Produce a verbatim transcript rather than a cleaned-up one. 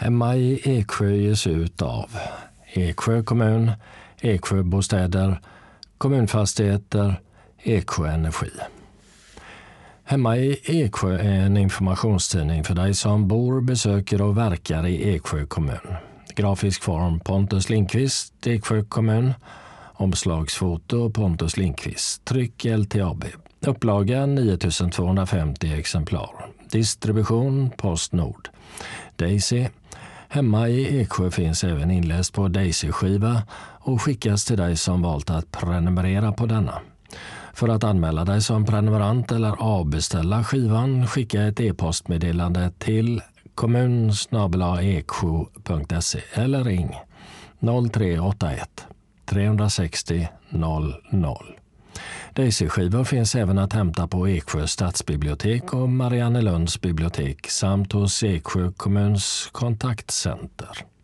Hemma i Eksjö ges ut av Eksjö kommun, Eksjö bostäder, kommunfastigheter, Eksjö energi. Hemma i Eksjö är en informationstidning för dig som bor, besöker och verkar i Eksjö kommun. Grafisk form Pontus Lindqvist, Eksjö kommun. Omslagsfoto Pontus Lindqvist. Tryck L T A B. Upplaga nio tusen tvåhundrafemtio exemplar. Distribution Postnord. Daisy. Hemma i Eksjö finns även inläst på Daisy-skiva och skickas till dig som valt att prenumerera på denna. För att anmäla dig som prenumerant eller avbeställa skivan, skicka ett e-postmeddelande till kommun snabel-a eksjö punkt se eller ring noll tre åtta ett tre sex noll noll noll. Daisy-skivor finns även att hämta på Eksjö stadsbibliotek och Mariannelunds bibliotek samt hos Eksjö kommuns kontaktcenter.